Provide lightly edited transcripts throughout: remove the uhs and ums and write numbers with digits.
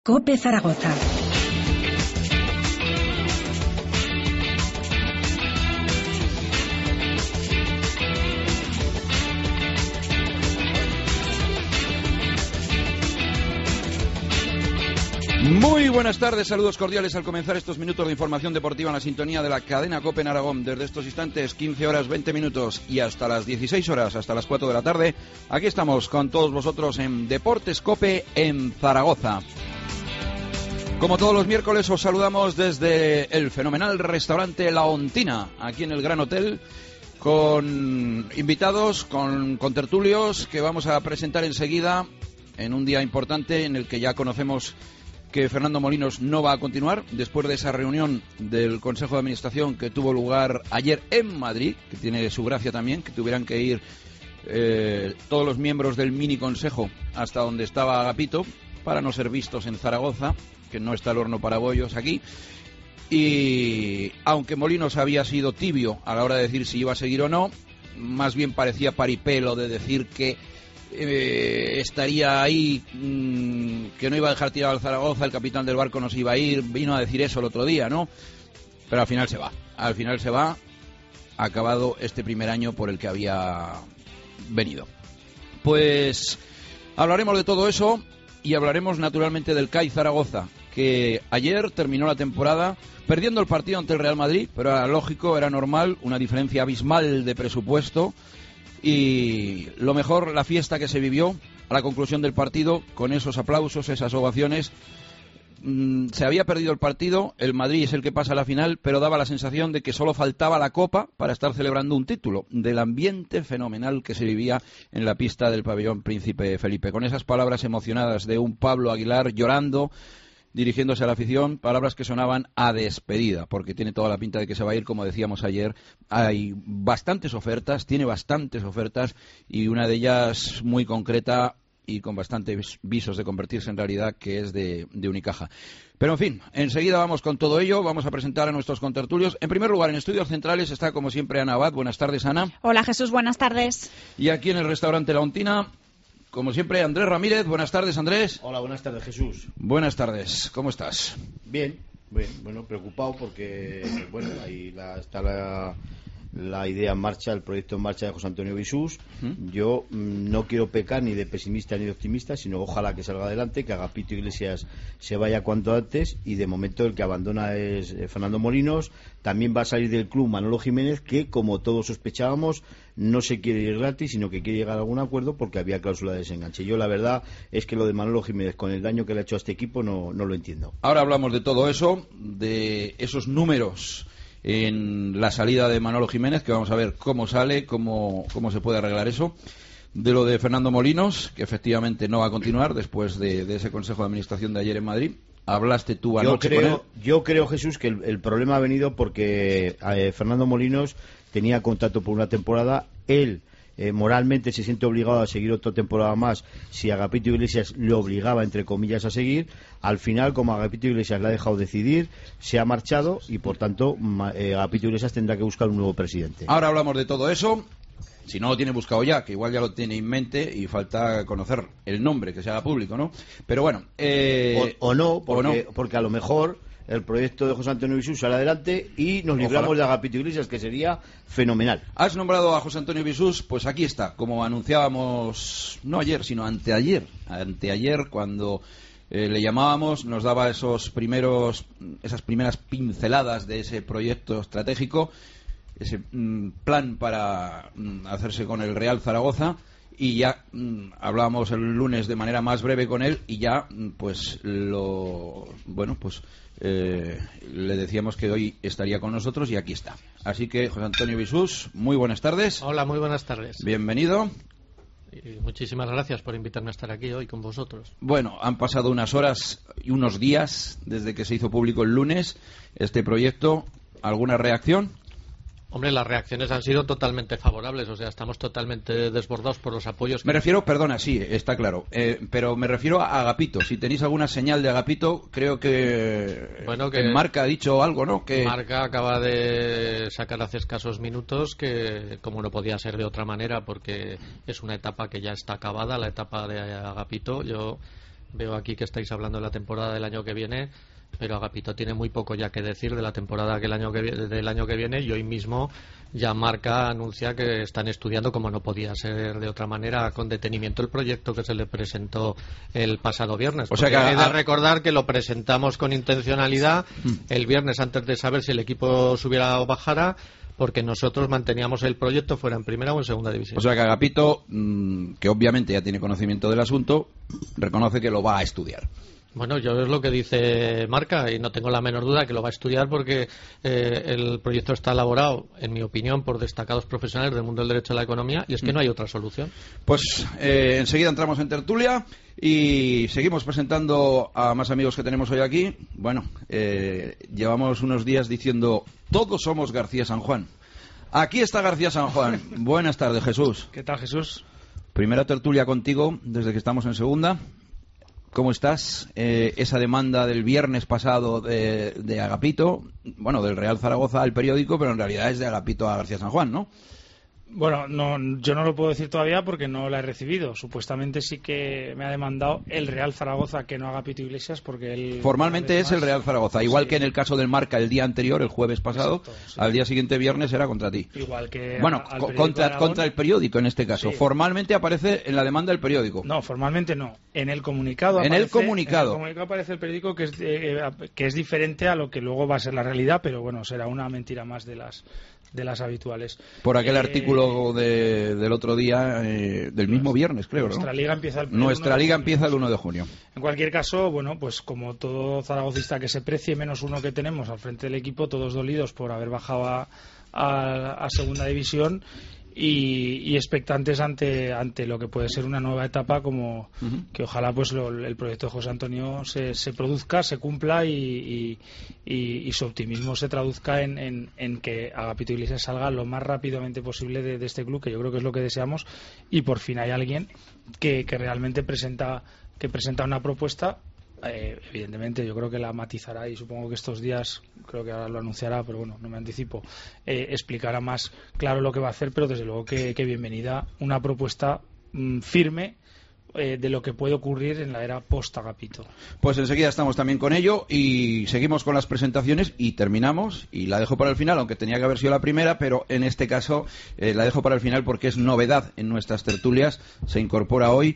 COPE Zaragoza. Muy buenas tardes, saludos cordiales al comenzar estos minutos de información deportiva en la sintonía de la cadena COPE en Aragón. Desde estos instantes, 15 horas 20 minutos y hasta las 16 horas, hasta las 4 de la tarde, aquí estamos con todos vosotros en Deportes COPE en Zaragoza. Como todos los miércoles os saludamos desde el fenomenal restaurante La Ontina, aquí en el Gran Hotel, con invitados, con tertulios que vamos a presentar enseguida en un día importante en el que ya conocemos que Fernando Molinos no va a continuar después de esa reunión del Consejo de Administración que tuvo lugar ayer en Madrid, que tiene su gracia también, que tuvieran que ir todos los miembros del mini consejo hasta donde estaba Agapito para no ser vistos en Zaragoza, que no está el horno para bollos aquí. Y aunque Molinos había sido tibio a la hora de decir si iba a seguir o no, más bien parecía paripelo de decir que estaría ahí, que no iba a dejar tirado al Zaragoza, el capitán del barco no se iba a ir, vino a decir eso el otro día, ¿no? Pero al final se va, acabado este primer año por el que había venido. Pues hablaremos de todo eso y hablaremos naturalmente del CAI Zaragoza, que ayer terminó la temporada perdiendo el partido ante el Real Madrid, pero era lógico, era normal, una diferencia abismal de presupuesto. Y lo mejor, la fiesta que se vivió a la conclusión del partido, con esos aplausos, esas ovaciones. Se había perdido el partido, el Madrid es el que pasa a la final, pero daba la sensación de que solo faltaba la Copa para estar celebrando un título, del ambiente fenomenal que se vivía en la pista del pabellón Príncipe Felipe, con esas palabras emocionadas de un Pablo Aguilar llorando, dirigiéndose a la afición, palabras que sonaban a despedida, porque tiene toda la pinta de que se va a ir, como decíamos ayer. Hay bastantes ofertas, tiene bastantes ofertas, y una de ellas muy concreta y con bastantes visos de convertirse en realidad, que es de Unicaja. Pero en fin, enseguida vamos con todo ello, vamos a presentar a nuestros contertulios. En primer lugar, en Estudios Centrales está como siempre Ana Abad. Buenas tardes, Ana. Hola, Jesús, buenas tardes. Y aquí en el restaurante La Ontina, como siempre, Andrés Ramírez. Buenas tardes, Andrés. Hola, buenas tardes, Jesús. Buenas tardes, ¿cómo estás? Bien, bueno, preocupado porque, bueno, ahí está la idea en marcha, el proyecto en marcha de José Antonio Bisús. Yo no quiero pecar ni de pesimista ni de optimista, sino ojalá que salga adelante, que Agapito Iglesias se vaya cuanto antes, y de momento el que abandona es Fernando Molinos. También va a salir del club Manolo Jiménez, que como todos sospechábamos no se quiere ir gratis, sino que quiere llegar a algún acuerdo porque había cláusula de desenganche. Yo la verdad es que lo de Manolo Jiménez, con el daño que le ha hecho a este equipo, no lo entiendo. Ahora hablamos de todo eso, de esos números en la salida de Manolo Jiménez, que vamos a ver cómo sale, cómo se puede arreglar eso. De lo de Fernando Molinos, que efectivamente no va a continuar después de ese consejo de administración de ayer en Madrid. Hablaste tú anoche con él. Yo creo, Jesús, que el problema ha venido porque Fernando Molinos tenía contrato por una temporada. Él moralmente se siente obligado a seguir otra temporada más si Agapito Iglesias le obligaba, entre comillas, a seguir. Al final, como Agapito Iglesias le ha dejado decidir, se ha marchado y por tanto Agapito Iglesias tendrá que buscar un nuevo presidente. Ahora hablamos de todo eso. Si no lo tiene buscado ya, que igual ya lo tiene en mente y falta conocer el nombre, que se haga público, ¿no? Pero bueno, porque a lo mejor el proyecto de José Antonio Bisús sale adelante y nos libramos de Agapito Iglesias, que sería fenomenal. ¿Has nombrado a José Antonio Bisús? Pues aquí está, como anunciábamos, no ayer, sino anteayer, cuando le llamábamos, nos daba esas primeras pinceladas de ese proyecto estratégico, ese plan para hacerse con el Real Zaragoza, y ya hablábamos el lunes de manera más breve con él, y ya le decíamos que hoy estaría con nosotros, y aquí está. Así que, José Antonio Bisús, muy buenas tardes. Hola, muy buenas tardes. Bienvenido. Y muchísimas gracias por invitarme a estar aquí hoy con vosotros. Bueno, han pasado unas horas y unos días desde que se hizo público el lunes este proyecto. ¿Alguna reacción? Hombre, las reacciones han sido totalmente favorables, o sea, estamos totalmente desbordados por los apoyos. Me refiero, perdona, sí, está claro, pero me refiero a Agapito. Si tenéis alguna señal de Agapito, creo que, que Marca ha dicho algo, ¿no? Que Marca acaba de sacar hace escasos minutos que, como no podía ser de otra manera, porque es una etapa que ya está acabada, la etapa de Agapito. Yo Veo aquí que estáis hablando de la temporada del año que viene, pero Agapito tiene muy poco ya que decir de la temporada del año que viene, y hoy mismo ya Marca anuncia que están estudiando, como no podía ser de otra manera, con detenimiento el proyecto que se le presentó el pasado viernes. O sea que hay de recordar que lo presentamos con intencionalidad el viernes antes de saber si el equipo subiera o bajara, porque nosotros manteníamos el proyecto fuera en primera o en segunda división. O sea que Agapito, que obviamente ya tiene conocimiento del asunto, reconoce que lo va a estudiar. Bueno, yo es lo que dice Marca y no tengo la menor duda que lo va a estudiar porque el proyecto está elaborado, en mi opinión, por destacados profesionales del mundo del derecho a la economía y es que no hay otra solución. Pues enseguida entramos en tertulia y seguimos presentando a más amigos que tenemos hoy aquí. Bueno, llevamos unos días diciendo todos somos García San Juan. Aquí está García San Juan. Buenas tardes, Jesús. ¿Qué tal, Jesús? Primera tertulia contigo desde que estamos en segunda. ¿Cómo estás? Esa demanda del viernes pasado de Agapito, bueno, del Real Zaragoza al periódico, pero en realidad es de Agapito a García San Juan, ¿no? Bueno, no, yo no lo puedo decir todavía porque no la he recibido. Supuestamente sí que me ha demandado el Real Zaragoza, que no Agapito Iglesias, porque él... Formalmente es el Real Zaragoza, igual que en el caso del Marca el día anterior, el jueves pasado. Exacto, sí. Al día siguiente, viernes, era contra ti. Igual que... Bueno, contra el periódico en este caso. Sí. Formalmente aparece en la demanda del periódico. No, formalmente no. En el comunicado En el comunicado aparece el periódico, que es diferente a lo que luego va a ser la realidad, pero bueno, será una mentira más de las habituales. Por aquel artículo del otro día, del mismo viernes, creo, nuestra ¿no? Liga empieza Nuestra liga empieza el 1 de junio. En cualquier caso, bueno, pues como todo zaragocista que se precie, menos uno que tenemos al frente del equipo, todos dolidos por haber bajado a segunda división y expectantes ante lo que puede ser una nueva etapa, como que ojalá pues el proyecto de José Antonio se produzca, se cumpla y su optimismo se traduzca en que Agapito Iglesias salga lo más rápidamente posible de este club, que yo creo que es lo que deseamos, y por fin hay alguien que realmente presenta una propuesta. Evidentemente yo creo que la matizará y supongo que estos días, creo que ahora lo anunciará, pero bueno, no me anticipo, explicará más claro lo que va a hacer, pero desde luego que bienvenida una propuesta firme de lo que puede ocurrir en la era post-Agapito. Pues enseguida estamos también con ello y seguimos con las presentaciones y terminamos, y la dejo para el final, aunque tenía que haber sido la primera, pero en este caso la dejo para el final porque es novedad en nuestras tertulias, se incorpora hoy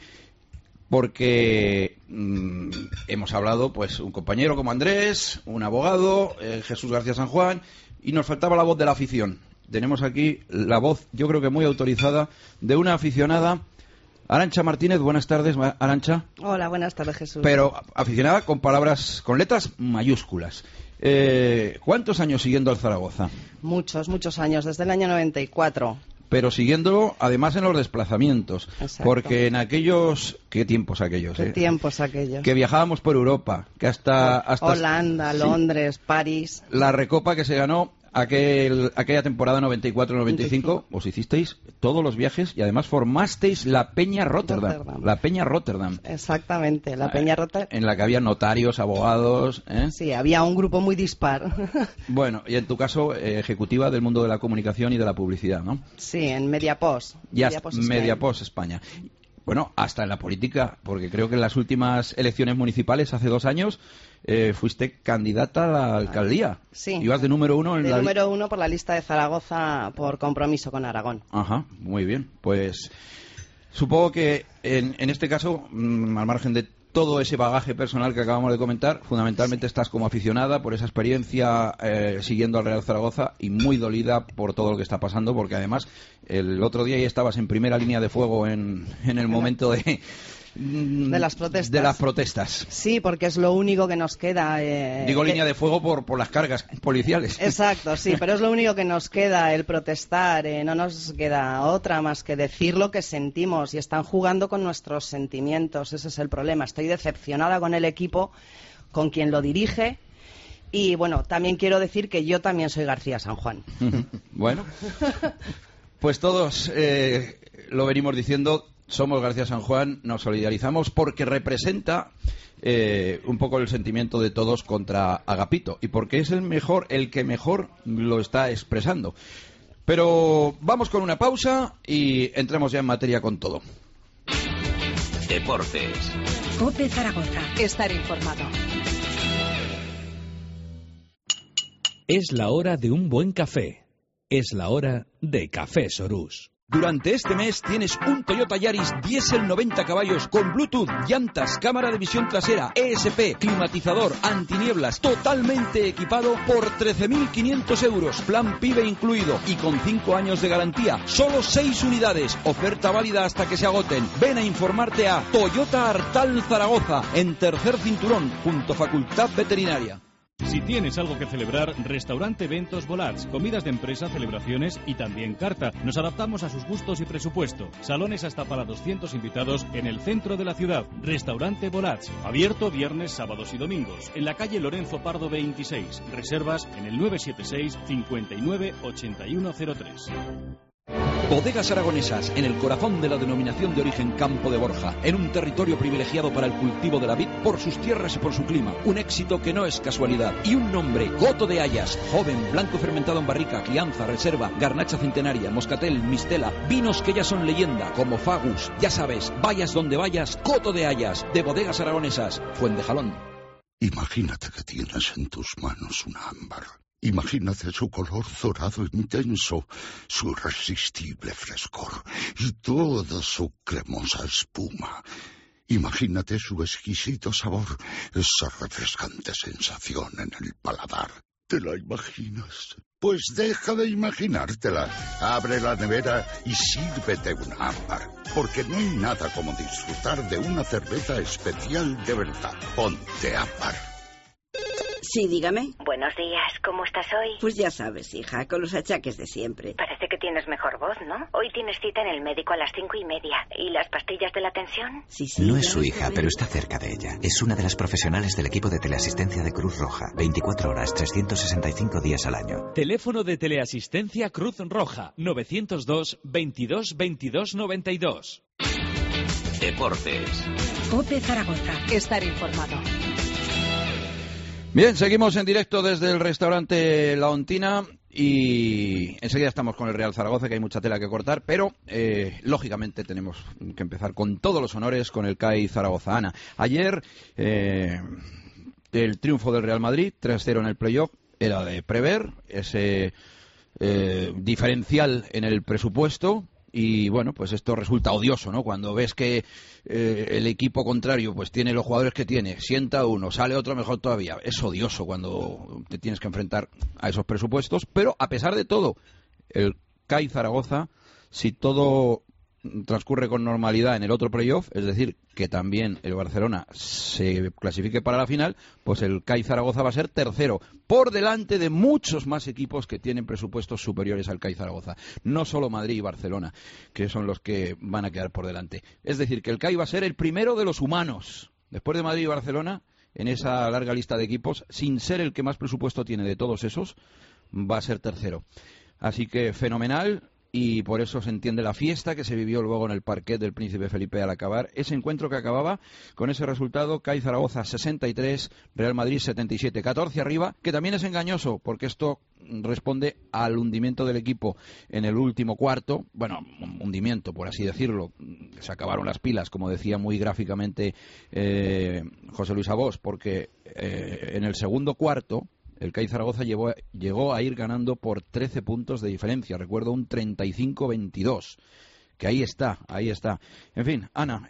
porque hemos hablado, pues, un compañero como Andrés, un abogado, Jesús García San Juan, y nos faltaba la voz de la afición. Tenemos aquí la voz, yo creo que muy autorizada, de una aficionada, Arantxa Martínez. Buenas tardes, Arantxa. Hola, buenas tardes, Jesús. Pero aficionada con palabras, con letras mayúsculas. ¿Cuántos años siguiendo al Zaragoza? Muchos años, desde el año 94. Pero siguiéndolo además en los desplazamientos. Exacto. Porque en aquellos... ¿Qué tiempos aquellos? ¿Qué tiempos aquellos? Que viajábamos por Europa, que hasta Holanda, sí, Londres, París. La recopa que se ganó aquella temporada 94-95, os hicisteis todos los viajes y además formasteis la Peña Rotterdam. La Peña Rotterdam. Exactamente, la Peña Rotterdam. En la que había notarios, abogados. Sí, había un grupo muy dispar. Bueno, y en tu caso, ejecutiva del mundo de la comunicación y de la publicidad, ¿no? Sí, en Mediapost. Mediapost España. Bueno, hasta en la política, porque creo que en las últimas elecciones municipales, hace 2 años, fuiste candidata a la alcaldía. Sí. Ibas de número 1 en número 1 por la lista de Zaragoza por compromiso con Aragón. Ajá, muy bien. Pues supongo que en este caso, al margen de todo ese bagaje personal que acabamos de comentar, fundamentalmente estás como aficionada por esa experiencia siguiendo al Real Zaragoza y muy dolida por todo lo que está pasando, porque además el otro día ya estabas en primera línea de fuego en el momento de las protestas. Sí, porque es lo único que nos queda. Digo línea de fuego por las cargas policiales. Exacto, sí, pero es lo único que nos queda, el protestar. No nos queda otra más que decir lo que sentimos, y están jugando con nuestros sentimientos. Ese es el problema. Estoy decepcionada con el equipo, con quien lo dirige. Y bueno, también quiero decir que yo también soy García San Juan. Bueno, pues todos lo venimos diciendo. Somos García San Juan, nos solidarizamos porque representa un poco el sentimiento de todos contra Agapito y porque es el que mejor lo está expresando. Pero vamos con una pausa y entremos ya en materia con todo. Deportes. COPE Zaragoza. Estar informado. Es la hora de un buen café. Es la hora de Café Sorús. Durante este mes tienes un Toyota Yaris diésel 90 caballos con Bluetooth, llantas, cámara de visión trasera, ESP, climatizador, antinieblas, totalmente equipado por 13.500 euros, plan PIBE incluido y con 5 años de garantía. Solo 6 unidades, oferta válida hasta que se agoten. Ven a informarte a Toyota Artal Zaragoza, en tercer cinturón, junto a Facultad Veterinaria. Si tienes algo que celebrar, Restaurante Eventos Volats, comidas de empresa, celebraciones y también carta. Nos adaptamos a sus gustos y presupuesto. Salones hasta para 200 invitados en el centro de la ciudad. Restaurante Volats, abierto viernes, sábados y domingos. En la calle Lorenzo Pardo 26. Reservas en el 976 59 8103. Bodegas Aragonesas, en el corazón de la denominación de origen Campo de Borja, en un territorio privilegiado para el cultivo de la vid por sus tierras y por su clima. Un éxito que no es casualidad. Y un nombre, Coto de Hayas, joven, blanco fermentado en barrica, crianza, reserva, garnacha centenaria, moscatel, mistela, vinos que ya son leyenda, como Fagus. Ya sabes, vayas donde vayas, Coto de Hayas, de Bodegas Aragonesas, Fuentejalón. Imagínate que tienes en tus manos una ámbar. Imagínate su color dorado intenso, su irresistible frescor y toda su cremosa espuma. Imagínate su exquisito sabor, esa refrescante sensación en el paladar. ¿Te la imaginas? Pues deja de imaginártela. Abre la nevera y sírvete una ámbar. Porque no hay nada como disfrutar de una cerveza especial de verdad. Ponte ámbar. Sí, dígame. Buenos días, ¿cómo estás hoy? Pues ya sabes, hija, con los achaques de siempre. Parece que tienes mejor voz, ¿no? Hoy tienes cita en el médico a las 5:30. ¿Y las pastillas de la tensión? Sí, sí. No es su hija, pero está cerca de ella. Es una de las profesionales del equipo de teleasistencia de Cruz Roja. 24 horas, 365 días al año. Teléfono de teleasistencia Cruz Roja. 902 22 22 92. Deportes. COPE Zaragoza. Estar informado. Bien, seguimos en directo desde el restaurante La Ontina y enseguida estamos con el Real Zaragoza, que hay mucha tela que cortar, pero lógicamente tenemos que empezar con todos los honores con el CAI Zaragoza. Ana, ayer el triunfo del Real Madrid, 3-0 en el playoff, era de prever ese diferencial en el presupuesto. Y bueno, pues esto resulta odioso, ¿no? Cuando ves que el equipo contrario pues tiene los jugadores que tiene, sienta uno, sale otro mejor todavía. Es odioso cuando te tienes que enfrentar a esos presupuestos. Pero a pesar de todo, el CAI Zaragoza, si todo transcurre con normalidad en el otro playoff, es decir, que también el Barcelona se clasifique para la final, pues el CAI Zaragoza va a ser tercero, por delante de muchos más equipos que tienen presupuestos superiores al CAI Zaragoza. No solo Madrid y Barcelona, que son los que van a quedar por delante. Es decir, que el CAI va a ser el primero de los humanos, después de Madrid y Barcelona, en esa larga lista de equipos, sin ser el que más presupuesto tiene de todos esos, va a ser tercero. Así que fenomenal. Y por eso se entiende la fiesta que se vivió luego en el parquet del Príncipe Felipe al acabar ese encuentro, que acababa con ese resultado: CAI Zaragoza 63, Real Madrid 77, 14 arriba, que también es engañoso porque esto responde al hundimiento del equipo en el último cuarto. Bueno, hundimiento, por así decirlo, se acabaron las pilas, como decía muy gráficamente José Luis Abós, porque en el segundo cuarto el CAI Zaragoza llegó a ir ganando por 13 puntos de diferencia. Recuerdo un 35-22. Que ahí está. En fin, Ana,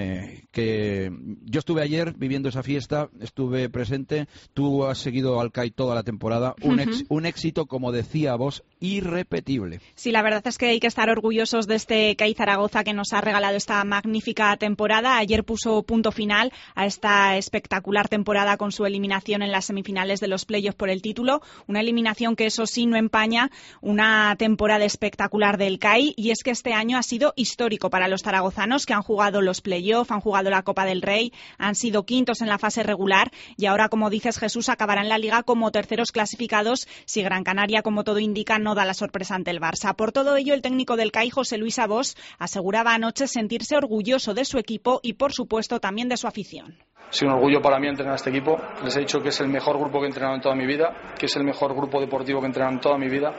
que yo estuve ayer viviendo esa fiesta, estuve presente. Tú has seguido al CAI toda la temporada. Un éxito, como decía vos, irrepetible. Sí, la verdad es que hay que estar orgullosos de este CAI Zaragoza, que nos ha regalado esta magnífica temporada. Ayer puso punto final a esta espectacular temporada con su eliminación en las semifinales de los playoffs por el título. Una eliminación que, eso sí, no empaña una temporada espectacular del CAI. Y es que este año ha sido histórico para los zaragozanos, que han jugado los playoffs, han jugado la Copa del Rey, han sido quintos en la fase regular y ahora, como dices, Jesús, acabarán la Liga como terceros clasificados si Gran Canaria, como todo indica, no da la sorpresa ante el Barça. Por todo ello, el técnico del CAI, José Luis Abós, aseguraba anoche sentirse orgulloso de su equipo y, por supuesto, también de su afición. Es un orgullo para mí entrenar a este equipo. Les he dicho que es el mejor grupo que he entrenado en toda mi vida, que es el mejor grupo deportivo que he entrenado en toda mi vida.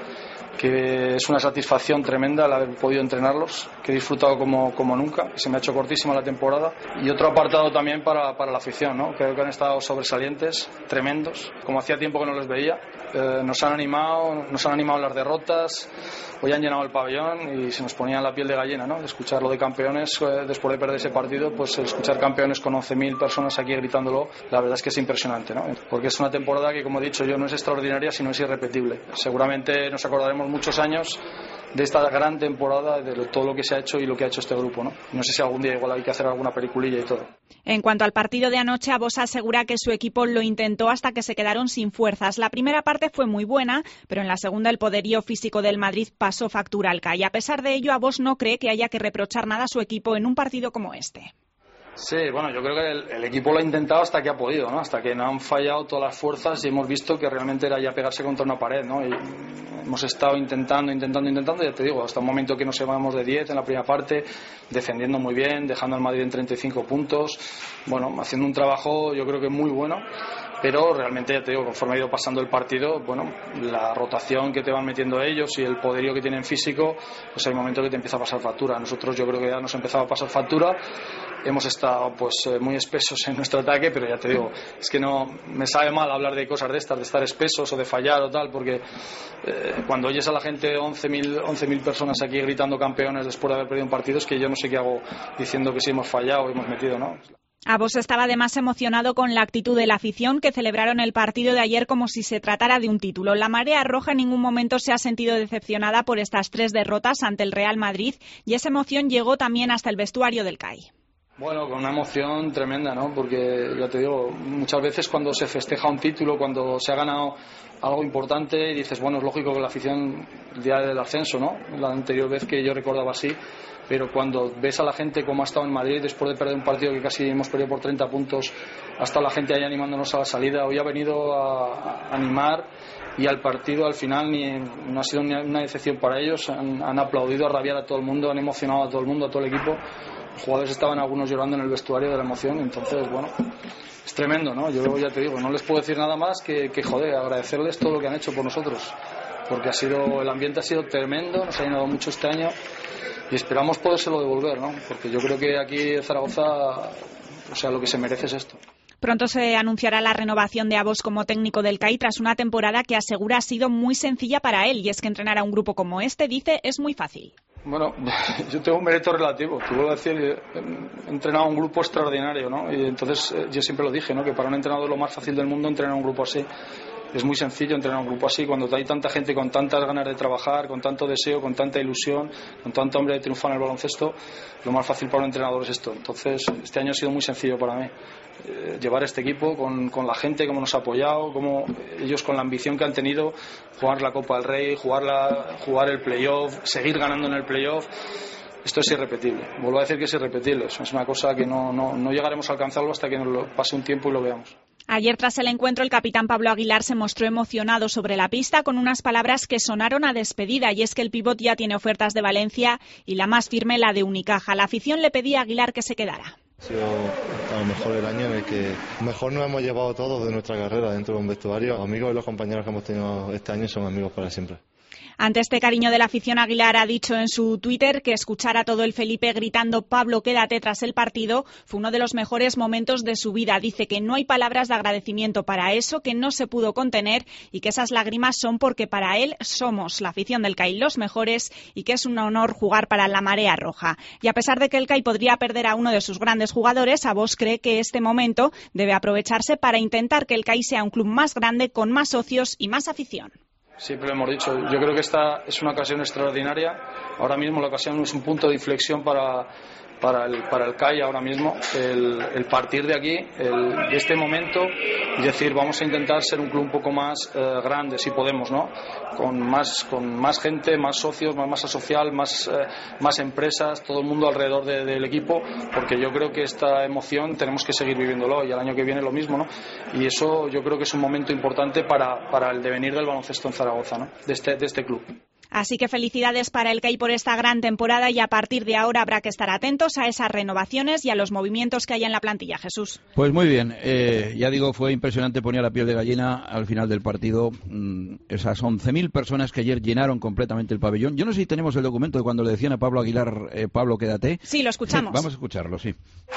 que es una satisfacción tremenda el haber podido entrenarlos, que he disfrutado como nunca, se me ha hecho cortísima la temporada. Y otro apartado también para la afición, ¿no? Creo que han estado sobresalientes, tremendos, como hacía tiempo que no les veía. Nos han animado las derrotas, hoy han llenado el pabellón y se nos ponía la piel de gallina, ¿no? Escuchar lo de campeones después de perder ese partido, pues escuchar campeones con 11.000 personas aquí gritándolo, la verdad es que es impresionante, ¿no? Porque es una temporada que, como he dicho yo, no es extraordinaria, sino es irrepetible. Seguramente nos acordaremos muchos años de esta gran temporada, de todo lo que se ha hecho y lo que ha hecho este grupo, ¿no? No sé si algún día igual hay que hacer alguna peliculilla y todo. En cuanto al partido de anoche, Abos asegura que su equipo lo intentó hasta que se quedaron sin fuerzas. La primera parte fue muy buena, pero en la segunda el poderío físico del Madrid pasó factura al CAI. A pesar de ello, Abos no cree que haya que reprochar nada a su equipo en un partido como este. Sí, bueno, yo creo que el equipo lo ha intentado hasta que ha podido, ¿no? Hasta que no han fallado todas las fuerzas y hemos visto que realmente era ya pegarse contra una pared, ¿no? Y hemos estado intentando, ya te digo, hasta un momento que nos llevamos de 10 en la primera parte, defendiendo muy bien, dejando al Madrid en 35 puntos, bueno, haciendo un trabajo yo creo que muy bueno. Pero realmente, ya te digo, conforme ha ido pasando el partido, bueno, la rotación que te van metiendo ellos y el poderío que tienen físico, pues hay momentos que te empieza a pasar factura. Nosotros yo creo que ya nos empezaba a pasar factura, hemos estado pues muy espesos en nuestro ataque, pero ya te digo, es que no me sabe mal hablar de cosas de estas, de estar espesos o de fallar o tal, porque cuando oyes a la gente 11.000 personas aquí gritando campeones después de haber perdido un partido, es que yo no sé qué hago diciendo que sí hemos fallado o hemos metido, ¿no? Abos estaba además emocionado con la actitud de la afición, que celebraron el partido de ayer como si se tratara de un título. La Marea Roja en ningún momento se ha sentido decepcionada por estas 3 derrotas ante el Real Madrid, y esa emoción llegó también hasta el vestuario del CAI. Bueno, con una emoción tremenda, ¿no? Porque, ya te digo, muchas veces cuando se festeja un título, cuando se ha ganado algo importante, y dices, bueno, es lógico que la afición, el día del ascenso, ¿no? La anterior vez que yo recordaba así, pero cuando ves a la gente como ha estado en Madrid después de perder un partido que casi hemos perdido por 30 puntos, ha estado la gente ahí animándonos a la salida. Hoy ha venido a animar, y al partido al final no ha sido una decepción para ellos, han aplaudido, a rabiar a todo el mundo, han emocionado a todo el mundo, a todo el equipo. Los jugadores estaban algunos llorando en el vestuario de la emoción, entonces bueno, es tremendo, ¿no? Yo ya te digo, no les puedo decir nada más que joder, agradecerles todo lo que han hecho por nosotros, porque el ambiente ha sido tremendo, nos ha llenado mucho este año y esperamos podérselo devolver, ¿no? Porque yo creo que aquí en Zaragoza, o sea, lo que se merece es esto. Pronto se anunciará la renovación de Abos como técnico del CAI tras una temporada que asegura ha sido muy sencilla para él, y es que entrenar a un grupo como este, dice, es muy fácil. Bueno, yo tengo un mérito relativo, te vuelvo a decir, he entrenado a un grupo extraordinario, ¿no? Y entonces yo siempre lo dije, ¿no? Que para un entrenador lo más fácil del mundo entrenar a un grupo así. Es muy sencillo entrenar a un grupo así, cuando hay tanta gente con tantas ganas de trabajar, con tanto deseo, con tanta ilusión, con tanto hambre de triunfar en el baloncesto, lo más fácil para un entrenador es esto. Entonces, este año ha sido muy sencillo para mí. Llevar este equipo con la gente, cómo nos ha apoyado, cómo ellos con la ambición que han tenido, jugar la Copa del Rey, jugar el playoff, seguir ganando en el playoff. Esto es irrepetible. Vuelvo a decir que es irrepetible. Eso es una cosa que no llegaremos a alcanzarlo hasta que nos pase un tiempo y lo veamos. Ayer, tras el encuentro, el capitán Pablo Aguilar se mostró emocionado sobre la pista con unas palabras que sonaron a despedida, y es que el pívot ya tiene ofertas de Valencia y la más firme, la de Unicaja. La afición le pedía a Aguilar que se quedara. Ha sido a lo mejor el año en el que mejor nos hemos llevado todos de nuestra carrera dentro de un vestuario. Los amigos y los compañeros que hemos tenido este año son amigos para siempre. Ante este cariño de la afición, Aguilar ha dicho en su Twitter que escuchar a todo el Felipe gritando «Pablo, quédate» tras el partido fue uno de los mejores momentos de su vida. Dice que no hay palabras de agradecimiento para eso, que no se pudo contener y que esas lágrimas son porque para él somos, la afición del CAI, los mejores, y que es un honor jugar para la Marea Roja. Y a pesar de que el CAI podría perder a uno de sus grandes jugadores, Abos cree que este momento debe aprovecharse para intentar que el CAI sea un club más grande, con más socios y más afición. Siempre lo hemos dicho, yo creo que esta es una ocasión extraordinaria. Ahora mismo la ocasión es un punto de inflexión para el CAI ahora mismo, el partir de aquí, de este momento, y decir, vamos a intentar ser un club un poco más grande, si podemos, ¿no? Con más gente, más socios, más masa social, más empresas, todo el mundo alrededor del equipo, porque yo creo que esta emoción tenemos que seguir viviéndolo, y el año que viene lo mismo, ¿no? Y eso yo creo que es un momento importante para el devenir del baloncesto en Zaragoza, ¿no? De este club. Así que felicidades para el CAI por esta gran temporada y a partir de ahora habrá que estar atentos a esas renovaciones y a los movimientos que hay en la plantilla, Jesús. Pues muy bien, ya digo, fue impresionante, ponía la piel de gallina al final del partido, esas 11.000 personas que ayer llenaron completamente el pabellón. Yo no sé si tenemos el documento de cuando le decían a Pablo Aguilar, Pablo, quédate. Sí, lo escuchamos. Vamos a escucharlo, sí.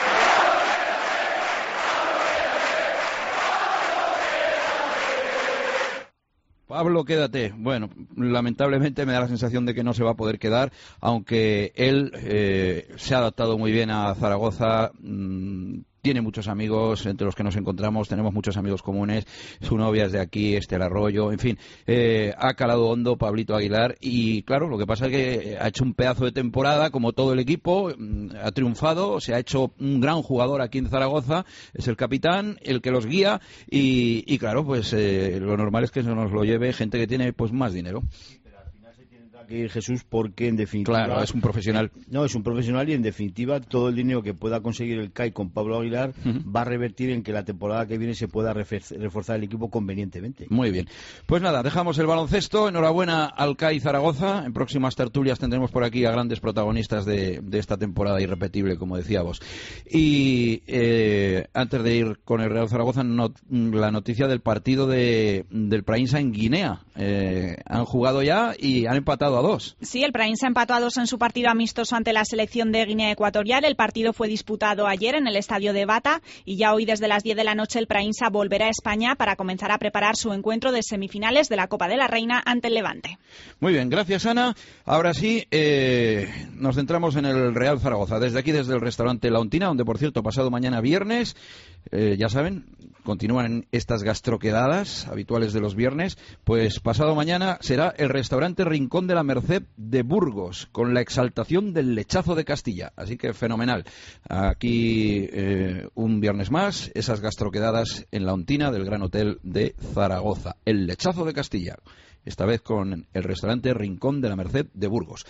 Pablo, quédate. Bueno, lamentablemente me da la sensación de que no se va a poder quedar, aunque él se ha adaptado muy bien a Zaragoza. Tiene muchos amigos entre los que nos encontramos, tenemos muchos amigos comunes, su novia es de aquí, El Arroyo, en fin, ha calado hondo Pablito Aguilar y claro, lo que pasa es que ha hecho un pedazo de temporada como todo el equipo, ha triunfado, se ha hecho un gran jugador aquí en Zaragoza, es el capitán, el que los guía y claro, pues lo normal es que se nos lo lleve gente que tiene pues más dinero. Que ir Jesús porque en definitiva claro, es un profesional. No, es un profesional y en definitiva todo el dinero que pueda conseguir el CAI con Pablo Aguilar va a revertir en que la temporada que viene se pueda reforzar el equipo convenientemente. Muy bien. Pues nada, dejamos el baloncesto. Enhorabuena al CAI Zaragoza. En próximas tertulias tendremos por aquí a grandes protagonistas de esta temporada irrepetible, como decíamos. Y antes de ir con el Real Zaragoza, la noticia del partido del Prainsa en Guinea. Han jugado ya y han empatado a 2. Sí, el Prainsa empató a 2 en su partido amistoso ante la selección de Guinea Ecuatorial. El partido fue disputado ayer en el estadio de Bata y ya hoy desde las 10 de la noche el Prainsa volverá a España para comenzar a preparar su encuentro de semifinales de la Copa de la Reina ante el Levante. Muy bien, gracias Ana. Ahora sí, nos centramos en el Real Zaragoza. Desde aquí, desde el restaurante La Ontina, donde por cierto pasado mañana viernes, ya saben, continúan estas gastroquedadas habituales de los viernes, pues pasado mañana será el restaurante Rincón de la Merced de Burgos, con la exaltación del lechazo de Castilla. Así que fenomenal. Aquí un viernes más, esas gastroquedadas en La Ontina del Gran Hotel de Zaragoza. El lechazo de Castilla, esta vez con el restaurante Rincón de la Merced de Burgos.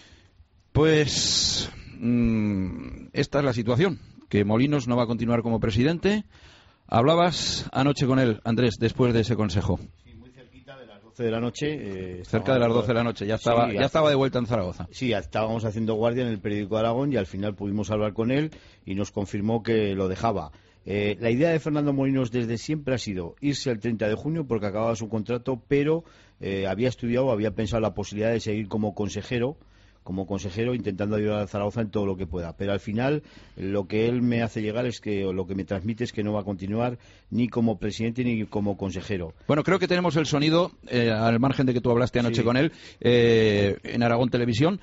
Pues esta es la situación, que Molinos no va a continuar como presidente. Hablabas anoche con él, Andrés, después de ese consejo. Sí, muy cerquita de las 12 de la noche. Cerca de las 12 de la noche, ya estaba de vuelta en Zaragoza. Sí, estábamos haciendo guardia en el periódico de Aragón y al final pudimos hablar con él y nos confirmó que lo dejaba. La idea de Fernando Molinos desde siempre ha sido irse el 30 de junio porque acababa su contrato, pero había pensado la posibilidad de seguir como consejero intentando ayudar a Zaragoza en todo lo que pueda, pero al final lo que él me hace llegar es que, o lo que me transmite es que no va a continuar ni como presidente ni como consejero. Bueno, creo que tenemos el sonido, al margen de que tú hablaste anoche con él, en Aragón Televisión,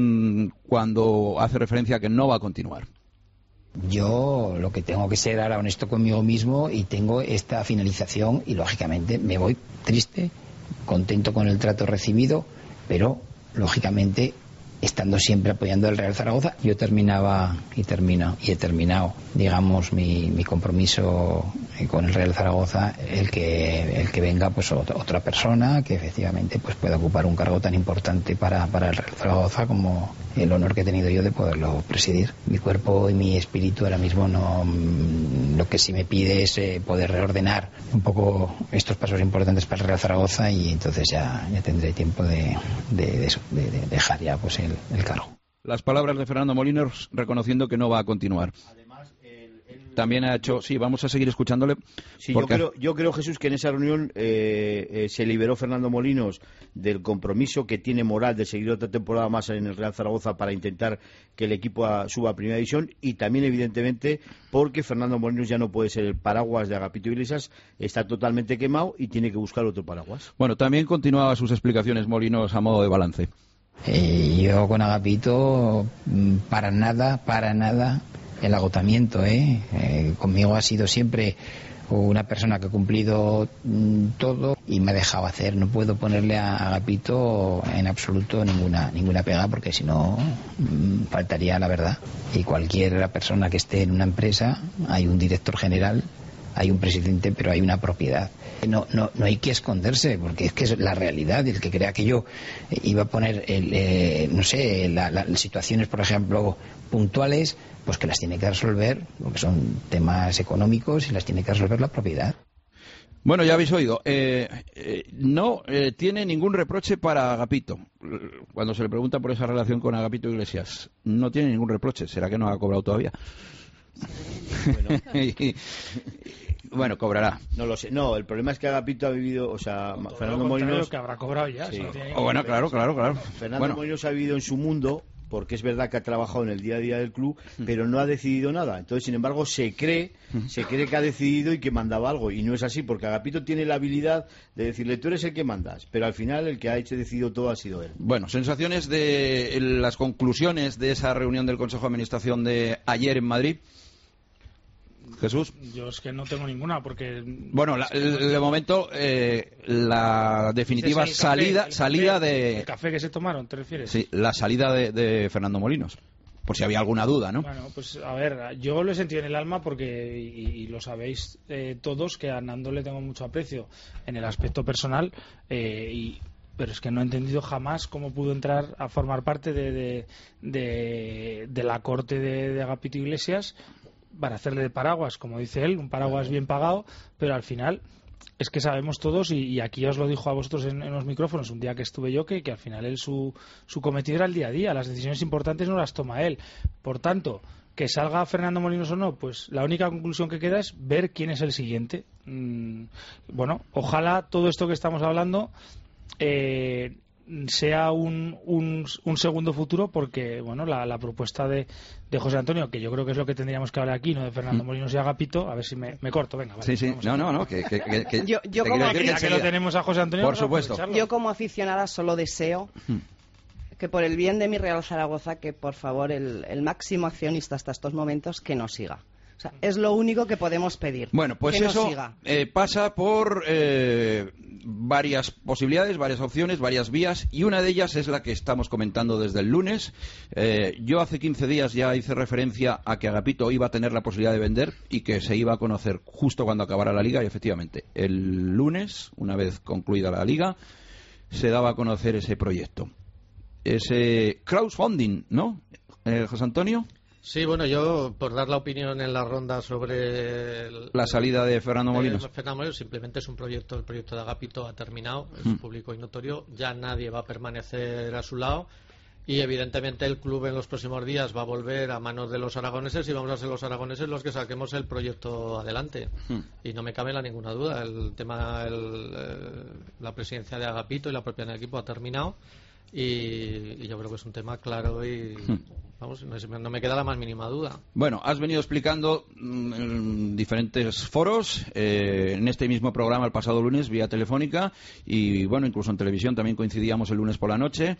cuando hace referencia a que no va a continuar. Yo lo que tengo que ser ahora honesto conmigo mismo y tengo esta finalización y lógicamente me voy triste, contento con el trato recibido, pero lógicamente estando siempre apoyando al Real Zaragoza. Yo he terminado, digamos, mi compromiso con el Real Zaragoza, el que venga pues otra persona que efectivamente pues pueda ocupar un cargo tan importante para el Real Zaragoza como el honor que he tenido yo de poderlo presidir. Mi cuerpo y mi espíritu ahora mismo no, lo que sí me pide es poder reordenar un poco estos pasos importantes para el Real Zaragoza y entonces ya tendré tiempo de dejar ya pues el cargo. Las palabras de Fernando Molinos reconociendo que no va a continuar. Además, también ha hecho... Sí, vamos a seguir escuchándole. Sí, yo creo, Jesús, que en esa reunión se liberó Fernando Molinos del compromiso que tiene moral de seguir otra temporada más en el Real Zaragoza para intentar que el equipo suba a Primera División y también, evidentemente, porque Fernando Molinos ya no puede ser el paraguas de Agapito Iglesias, está totalmente quemado y tiene que buscar otro paraguas. Bueno, también continuaba sus explicaciones Molinos a modo de balance. Yo con Agapito para nada el agotamiento, conmigo ha sido siempre una persona que ha cumplido todo y me ha dejado hacer. No puedo ponerle a Agapito en absoluto ninguna pega porque si no faltaría la verdad. Y cualquier persona que esté en una empresa hay un director general, hay un presidente, pero hay una propiedad. No hay que esconderse, porque es que es la realidad. El que crea que yo iba a poner, las situaciones, por ejemplo, puntuales, pues que las tiene que resolver, porque son temas económicos y las tiene que resolver la propiedad. Bueno, ya habéis oído. No tiene ningún reproche para Agapito. Cuando se le pregunta por esa relación con Agapito Iglesias, no tiene ningún reproche. ¿Será que no ha cobrado todavía? Bueno, cobrará. No lo sé. No, el problema es que Agapito ha vivido, o sea, Fernando Molinos, que habrá cobrado ya. Sí. Bueno, claro. Fernando Molinos ha vivido en su mundo, porque es verdad que ha trabajado en el día a día del club, pero no ha decidido nada. Entonces, sin embargo, se cree que ha decidido y que mandaba algo, y no es así, porque Agapito tiene la habilidad de decirle, tú eres el que mandas, pero al final el que ha decidido todo ha sido él. Bueno, sensaciones de las conclusiones de esa reunión del Consejo de Administración de ayer en Madrid. Jesús. Yo es que no tengo ninguna, porque... Bueno, de momento, la definitiva salida de... ¿El café que se tomaron, te refieres? Sí, la salida de Fernando Molinos, por si había alguna duda, ¿no? Bueno, pues a ver, yo lo he sentido en el alma porque, y lo sabéis todos, que a Nando le tengo mucho aprecio en el aspecto personal, pero es que no he entendido jamás cómo pudo entrar a formar parte de la corte de Agapito Iglesias para hacerle de paraguas, como dice él, un paraguas bien pagado, pero al final es que sabemos todos, y aquí os lo dijo a vosotros en los micrófonos un día que estuve yo, que al final él su cometido era el día a día, las decisiones importantes no las toma él. Por tanto, que salga Fernando Molinos o no, pues la única conclusión que queda es ver quién es el siguiente. Bueno, ojalá todo esto que estamos hablando sea un segundo futuro, porque bueno, la propuesta de José Antonio, que yo creo que es lo que tendríamos que hablar aquí, no de Fernando Molinos y Agapito, a ver si me corto, venga, vale, sí, no, que yo como que lo tenemos a José Antonio, por supuesto. Yo como aficionada solo deseo que por el bien de mi Real Zaragoza, que por favor el máximo accionista hasta estos momentos que no siga. O sea, es lo único que podemos pedir. Bueno, pues que eso pasa por varias posibilidades, varias opciones, varias vías, y una de ellas es la que estamos comentando desde el lunes. Yo hace 15 días ya hice referencia a que Agapito iba a tener la posibilidad de vender y que se iba a conocer justo cuando acabara la liga, y efectivamente el lunes, una vez concluida la liga, se daba a conocer ese proyecto, ese crowdfunding, ¿no, José Antonio? Sí, bueno, yo, por dar la opinión en la ronda sobre la salida de Fernando Molinos. Fernando Molinos simplemente es un proyecto, el proyecto de Agapito ha terminado, es público y notorio, ya nadie va a permanecer a su lado, y evidentemente el club en los próximos días va a volver a manos de los aragoneses, y vamos a ser los aragoneses los que saquemos el proyecto adelante. Y no me cabe ninguna duda, el tema, la presidencia de Agapito y la propia del equipo ha terminado, y yo creo que es un tema claro y... Vamos, no me queda la más mínima duda. Bueno, has venido explicando en diferentes foros, en este mismo programa el pasado lunes, vía telefónica, y bueno, incluso en televisión también coincidíamos el lunes por la noche.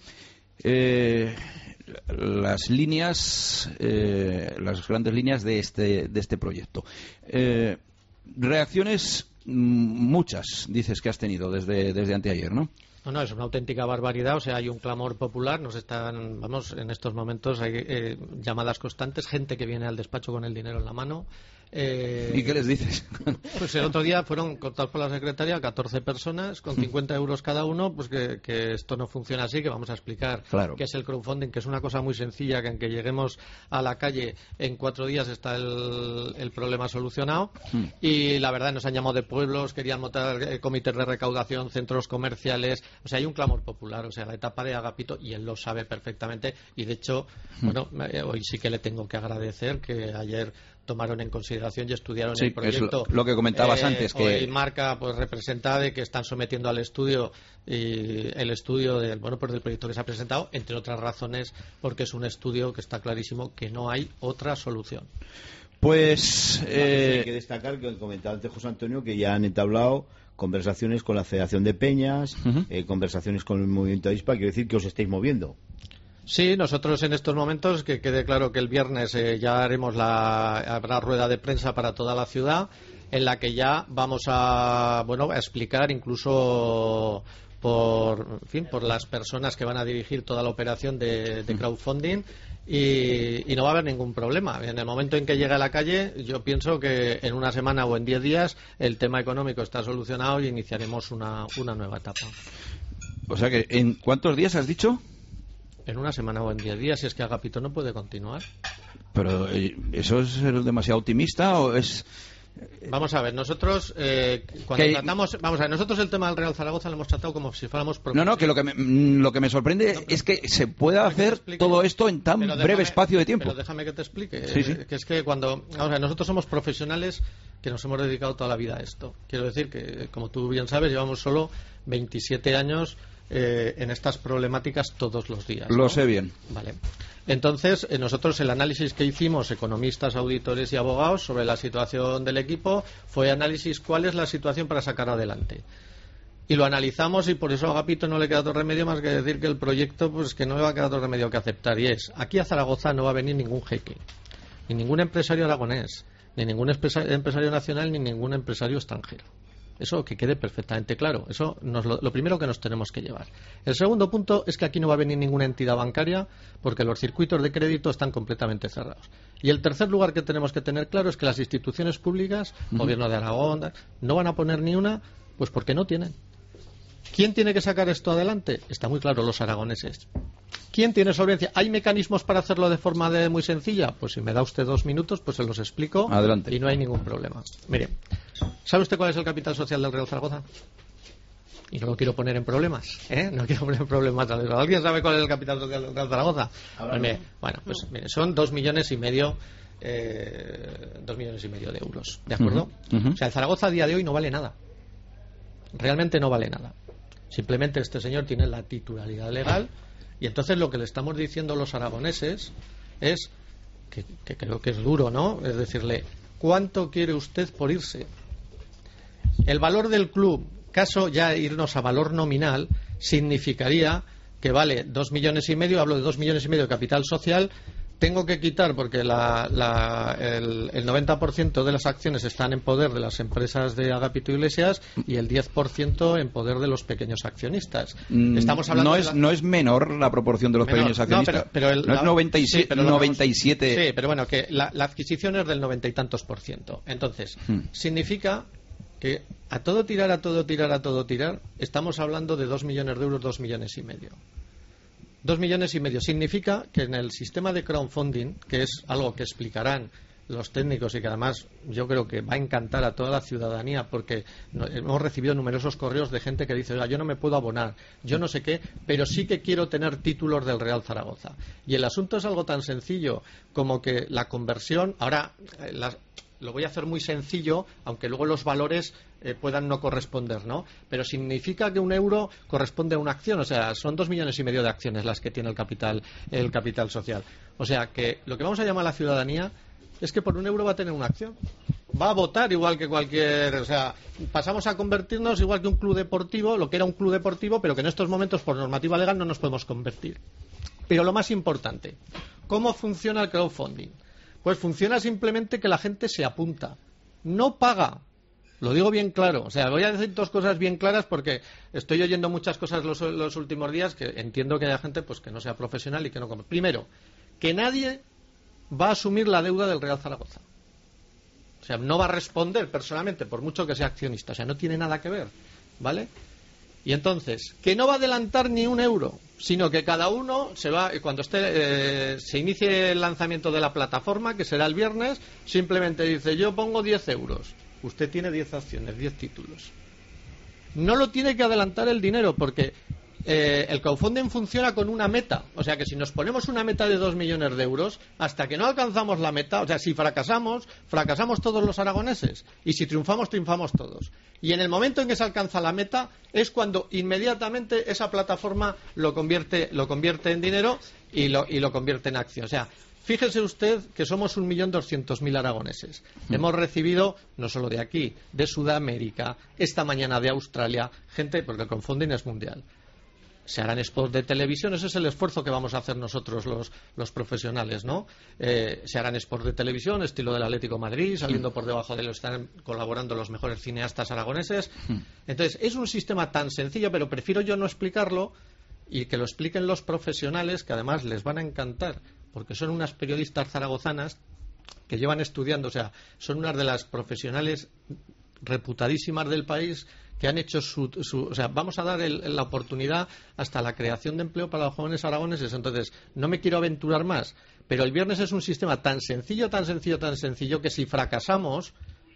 Las líneas, las grandes líneas de este proyecto. Reacciones muchas, dices que has tenido desde anteayer, ¿no? No, es una auténtica barbaridad, o sea, hay un clamor popular, en estos momentos hay llamadas constantes, gente que viene al despacho con el dinero en la mano. ¿Y qué les dices? Pues el otro día fueron contados por la secretaria 14 personas con 50 euros cada uno, pues que esto no funciona así, que vamos a explicar qué es el crowdfunding, que es una cosa muy sencilla, que aunque lleguemos a la calle en 4 días está el problema solucionado. Y la verdad, nos han llamado de pueblos, querían montar comités de recaudación, centros comerciales, o sea, hay un clamor popular, o sea, la etapa de Agapito, y él lo sabe perfectamente, y de hecho, bueno, hoy sí que le tengo que agradecer que ayer tomaron en consideración y estudiaron el proyecto. Es lo que comentabas antes, que hoy marca pues representada de que están sometiendo al estudio el estudio del proyecto que se ha presentado, entre otras razones porque es un estudio que está clarísimo que no hay otra solución. Pues hay que destacar que comentaba antes José Antonio que ya han entablado conversaciones con la Federación de Peñas, conversaciones con el Movimiento Avispa, quiero decir que os estáis moviendo. Sí, nosotros en estos momentos, que quede claro que el viernes ya habrá rueda de prensa para toda la ciudad, en la que ya vamos a explicar incluso por las personas que van a dirigir toda la operación de crowdfunding, y no va a haber ningún problema. En el momento en que llegue a la calle, yo pienso que en una semana o en 10 días el tema económico está solucionado y iniciaremos una nueva etapa. O sea que, ¿en cuántos días has dicho? En una semana o en 10 días, si es que Agapito no puede continuar. Pero ¿eso es demasiado optimista o es...? Vamos a ver, nosotros cuando tratamos, nosotros el tema del Real Zaragoza lo hemos tratado como si fuéramos No, que lo que me sorprende es que se pueda hacer todo esto en tan breve espacio de tiempo. Pero déjame que te explique, sí. Que es que nosotros somos profesionales que nos hemos dedicado toda la vida a esto. Quiero decir que, como tú bien sabes, llevamos solo 27 años en estas problemáticas todos los días, ¿no? Lo sé bien. Vale. Entonces, nosotros el análisis que hicimos, economistas, auditores y abogados, sobre la situación del equipo, fue análisis cuál es la situación para sacar adelante. Y lo analizamos y por eso a Agapito no le queda otro remedio más que decir que el proyecto, pues que no le va a quedar otro remedio que aceptar. Y es, aquí a Zaragoza no va a venir ningún jeque, ni ningún empresario aragonés, ni ningún empresario nacional, ni ningún empresario extranjero. Eso que quede perfectamente claro. Eso lo primero que nos tenemos que llevar. El segundo punto es que aquí no va a venir ninguna entidad bancaria porque los circuitos de crédito están completamente cerrados. Y el tercer lugar que tenemos que tener claro es que las instituciones públicas, Gobierno de Aragón, no van a poner ni una, pues porque no tienen. ¿Quién tiene que sacar esto adelante? Está muy claro, los aragoneses. ¿Quién tiene solvencia? ¿Hay mecanismos para hacerlo de forma muy sencilla? Pues si me da usted 2 minutos, pues se los explico. Adelante. Y no hay ningún problema. Mire, ¿sabe usted cuál es el capital social del Real Zaragoza? Y no lo quiero poner en problemas, No quiero poner en problemas. ¿Alguien sabe cuál es el capital social del Real Zaragoza? Pues mire, son 2,5 millones de euros, ¿de acuerdo? O sea, el Zaragoza a día de hoy no vale nada. Realmente no vale nada. Simplemente este señor tiene la titularidad legal y entonces lo que le estamos diciendo a los aragoneses es que creo que es duro, ¿no? Es decirle, ¿cuánto quiere usted por irse? El valor del club, caso ya irnos a valor nominal, significaría que vale 2,5 millones, hablo de 2,5 millones de capital social. Tengo que quitar porque el 90% de las acciones están en poder de las empresas de Agapito Iglesias y el 10% en poder de los pequeños accionistas. Estamos hablando no es menor la proporción de los pequeños accionistas. No es 97. Sí, pero bueno, que la adquisición es del 90 y tantos %. Entonces, significa que a todo tirar, estamos hablando de 2 millones de euros, 2,5 millones. 2,5 millones significa que en el sistema de crowdfunding, que es algo que explicarán los técnicos y que además yo creo que va a encantar a toda la ciudadanía porque hemos recibido numerosos correos de gente que dice, yo no me puedo abonar, yo no sé qué, pero sí que quiero tener títulos del Real Zaragoza. Y el asunto es algo tan sencillo como que la conversión, ahora lo voy a hacer muy sencillo, aunque luego los valores puedan no corresponder, ¿no? Pero significa que 1 euro corresponde a una acción, o sea, son 2,5 millones de acciones las que tiene el capital social. O sea, que lo que vamos a llamar a la ciudadanía es que por 1 euro va a tener una acción. Va a votar igual que cualquier... O sea, pasamos a convertirnos igual que un club deportivo, lo que era un club deportivo, pero que en estos momentos por normativa legal no nos podemos convertir. Pero lo más importante, ¿cómo funciona el crowdfunding? Pues funciona simplemente que la gente se apunta, no paga. Lo digo bien claro. O sea, voy a decir 2 cosas bien claras porque estoy oyendo muchas cosas los últimos días que entiendo que haya gente pues que no sea profesional y que no... Primero, que nadie va a asumir la deuda del Real Zaragoza. O sea, no va a responder personalmente, por mucho que sea accionista. O sea, no tiene nada que ver, ¿vale? Y entonces, que no va a adelantar ni 1 euro, sino que cada uno se va, cuando se inicie el lanzamiento de la plataforma, que será el viernes, simplemente dice, yo pongo 10 euros. Usted tiene 10 acciones, 10 títulos. No lo tiene que adelantar el dinero, porque el crowdfunding funciona con una meta. O sea que si nos ponemos una meta de 2 millones de euros, hasta que no alcanzamos la meta, o sea, si fracasamos todos los aragoneses. Y si triunfamos todos. Y en el momento en que se alcanza la meta, es cuando inmediatamente esa plataforma lo convierte en dinero y lo convierte en acción. O sea, fíjese usted que somos 1.200.000 aragoneses. Hemos recibido, no solo de aquí, de Sudamérica, esta mañana de Australia, gente, porque el crowdfunding es mundial. Se harán spots de televisión, ese es el esfuerzo que vamos a hacer nosotros los profesionales, ¿no? Se harán spots de televisión, estilo del Atlético de Madrid, saliendo por debajo de él están colaborando los mejores cineastas aragoneses. Entonces, es un sistema tan sencillo, pero prefiero yo no explicarlo y que lo expliquen los profesionales, que además les van a encantar, porque son unas periodistas zaragozanas que llevan estudiando, o sea, son unas de las profesionales reputadísimas del país que han hecho o sea, vamos a dar la oportunidad hasta la creación de empleo para los jóvenes aragoneses. Entonces, no me quiero aventurar más, pero el viernes es un sistema tan sencillo que si fracasamos,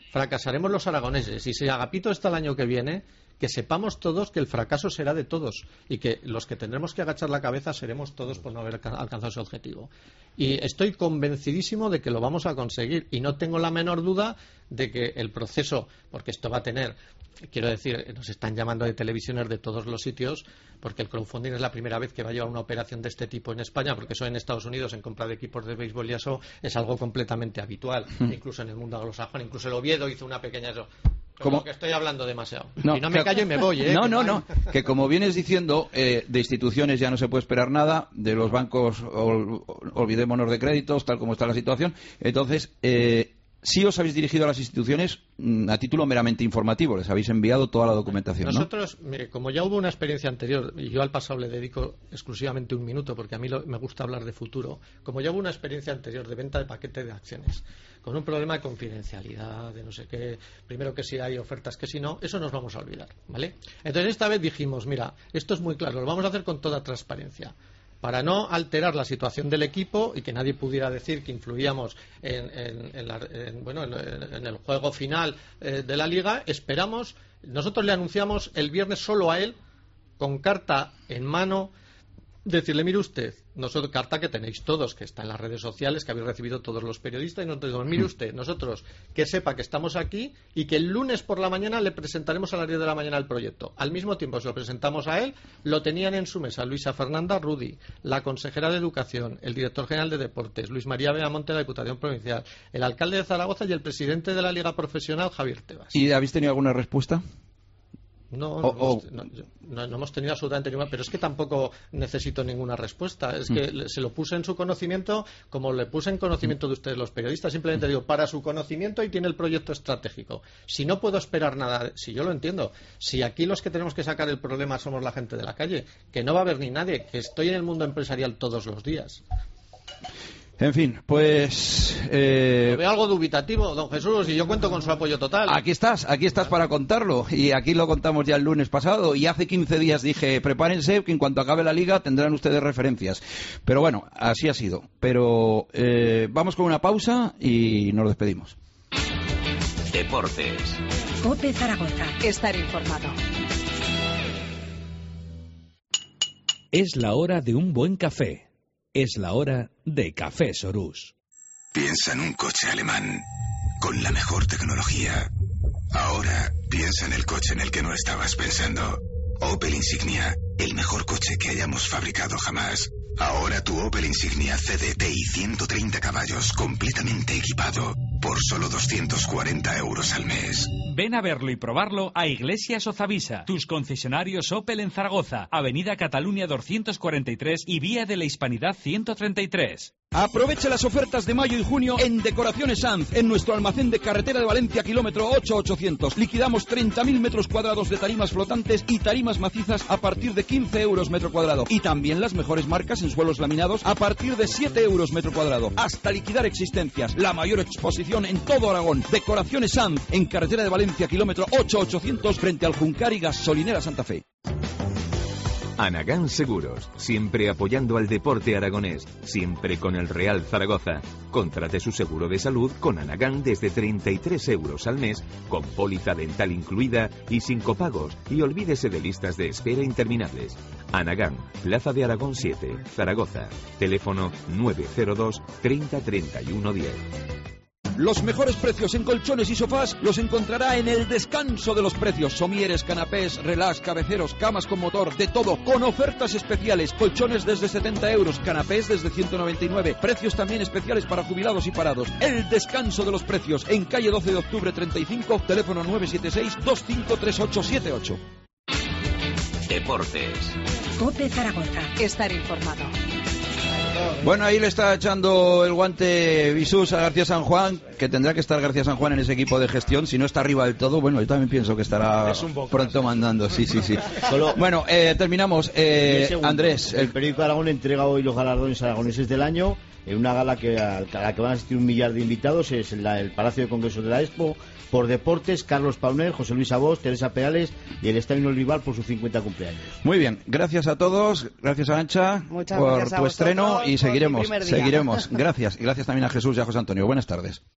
fracasaremos los aragoneses. Y si Agapito está el año que viene, que sepamos todos que el fracaso será de todos y que los que tendremos que agachar la cabeza seremos todos por no haber alcanzado ese objetivo. Y estoy convencidísimo de que lo vamos a conseguir y no tengo la menor duda de que el proceso, porque esto va a tener, quiero decir, nos están llamando de televisiones de todos los sitios, porque el crowdfunding es la primera vez que va a llevar una operación de este tipo en España, porque eso en Estados Unidos, en compra de equipos de béisbol y eso, es algo completamente habitual, incluso en el mundo anglosajón, incluso el Oviedo hizo una pequeña... Como que estoy hablando demasiado. Y no me callo y me voy, ¿eh? No. Que como vienes diciendo, de instituciones ya no se puede esperar nada, de los bancos olvidémonos de créditos, tal como está la situación. Entonces, sí os habéis dirigido a las instituciones a título meramente informativo, les habéis enviado toda la documentación, ¿no? Nosotros, como ya hubo una experiencia anterior, y yo al pasado le dedico exclusivamente un minuto, porque a mí me gusta hablar de futuro, como ya hubo una experiencia anterior de venta de paquete de acciones, con un problema de confidencialidad, de no sé qué, primero que si hay ofertas que si no, eso nos vamos a olvidar, ¿vale? Entonces esta vez dijimos, mira, esto es muy claro, lo vamos a hacer con toda transparencia. Para no alterar la situación del equipo y que nadie pudiera decir que influíamos en el juego final de la liga, nosotros le anunciamos el viernes solo a él, con carta en mano, decirle, mire usted, nosotros, carta que tenéis todos, que está en las redes sociales, que habéis recibido todos los periodistas, y nosotros decimos, mire usted, nosotros, que sepa que estamos aquí y que el lunes por la mañana le presentaremos a las 10 de la mañana el proyecto. Al mismo tiempo se lo presentamos a él, lo tenían en su mesa Luisa Fernanda Rudy, la consejera de Educación, el director general de Deportes, Luis María Beamonte de la Diputación Provincial, el alcalde de Zaragoza y el presidente de la Liga Profesional, Javier Tebas. ¿Y habéis tenido alguna respuesta? No hemos tenido absolutamente ninguna, pero es que tampoco necesito ninguna respuesta. Es que se lo puse en su conocimiento, como le puse en conocimiento de ustedes los periodistas. Simplemente digo, para su conocimiento, y tiene el proyecto estratégico. Si no puedo esperar nada, si yo lo entiendo, si aquí los que tenemos que sacar el problema somos la gente de la calle, que no va a haber ni nadie, que estoy en el mundo empresarial todos los días. En fin, pues... Lo veo algo dubitativo, don Jesús, y yo cuento con su apoyo total. Aquí estás para contarlo, y aquí lo contamos ya el lunes pasado, y hace 15 días dije, prepárense, que en cuanto acabe la liga tendrán ustedes referencias. Pero bueno, así ha sido. Pero vamos con una pausa y nos despedimos. Deportes. COPE Zaragoza. Estar informado. Es la hora de un buen café. Es la hora de Café Sorús. Piensa en un coche alemán con la mejor tecnología. Ahora piensa en el coche en el que no estabas pensando. Opel Insignia, el mejor coche que hayamos fabricado jamás. Ahora tu Opel Insignia CDTi 130 caballos completamente equipado por solo 240 euros al mes. Ven a verlo y probarlo a Iglesias Ozavisa, tus concesionarios Opel en Zaragoza, Avenida Cataluña 243 y Vía de la Hispanidad 133. Aproveche las ofertas de mayo y junio en Decoraciones Sanz, en nuestro almacén de Carretera de Valencia, kilómetro 8800. Liquidamos 30.000 metros cuadrados de tarimas flotantes y tarimas macizas a partir de 15 euros metro cuadrado. Y también las mejores marcas en suelos laminados a partir de 7 euros metro cuadrado. Hasta liquidar existencias. La mayor exposición en todo Aragón. Decoraciones Sanz, en Carretera de Valencia, kilómetro 8800, frente al Juncar y Gasolinera Santa Fe. Anagán Seguros, siempre apoyando al deporte aragonés, siempre con el Real Zaragoza. Contrate su seguro de salud con Anagán desde 33 euros al mes, con póliza dental incluida y sin copagos, y olvídese de listas de espera interminables. Anagán, Plaza de Aragón 7, Zaragoza. Teléfono 902 30 31 10. Los mejores precios en colchones y sofás los encontrará en El Descanso de los Precios. Somieres, canapés, relax, cabeceros, camas con motor, de todo, con ofertas especiales. Colchones desde 70 euros, canapés desde 199. Precios también especiales para jubilados y parados. El Descanso de los Precios, en calle 12 de octubre 35, teléfono 976-253878. Deportes. COPE Zaragoza. Estar informado. Bueno, ahí le está echando el guante Bisús a García San Juan, que tendrá que estar García San Juan en ese equipo de gestión. Si no está arriba del todo, bueno, yo también pienso que estará pronto mandando. Sí. Bueno, terminamos. Andrés. El periódico Aragón entrega hoy los galardones aragoneses del año en una gala a la que van a asistir 1 millar de invitados. Es el Palacio de Congresos de la Expo. Por deportes, Carlos Pauner, José Luis Abós, Teresa Perales y el Estadio Olivar por sus 50 cumpleaños. Muy bien, gracias a todos, gracias a Ancha por tu estreno y seguiremos. Gracias, y gracias también a Jesús y a José Antonio. Buenas tardes.